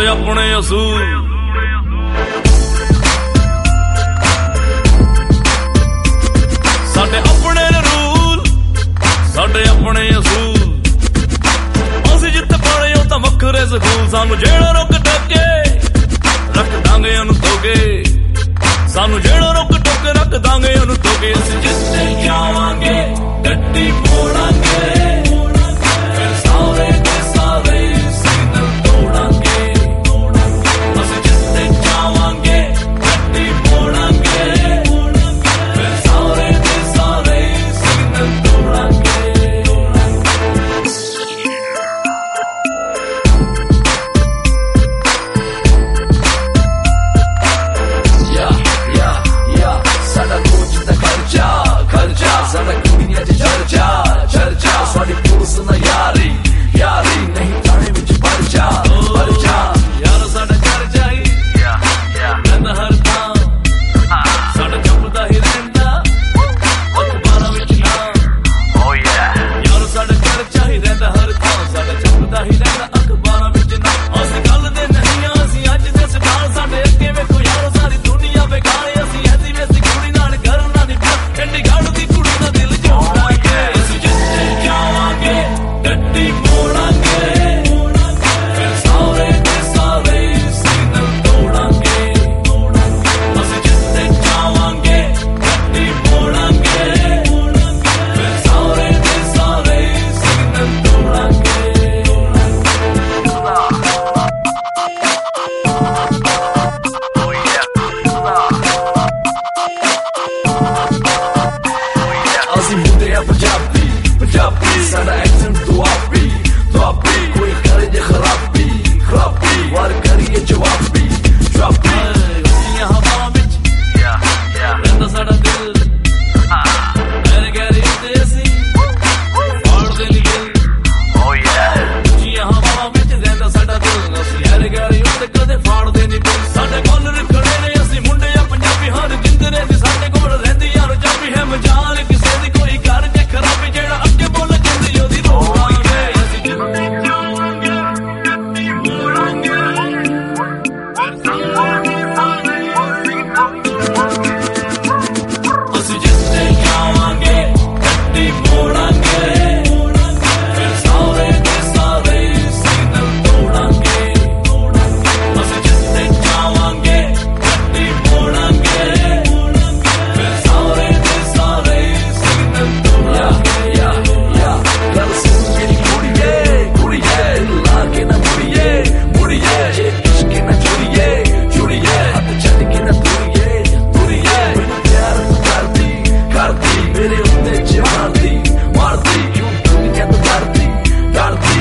अपने असूल साडे अपने रूल साडे अपने असूल असीं जित्थे पढ़े हो तां वखरे स्कूल सानू जेड़ा रोक टोके रख दांगे ओनू धोके सानू जेड़ा रोक टोके रख दांगे ओनू धोके असीं जित्थे जावांगे गड्डी मोड़ांगे फिर सारे के सारे सिग्नल तोड़ांगे असीं जित्थे जावांगे गड्डी मोड़ांगे फिर सारे के सारे सिग्नल तोड़ांगे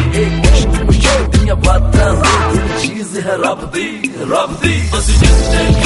रब दी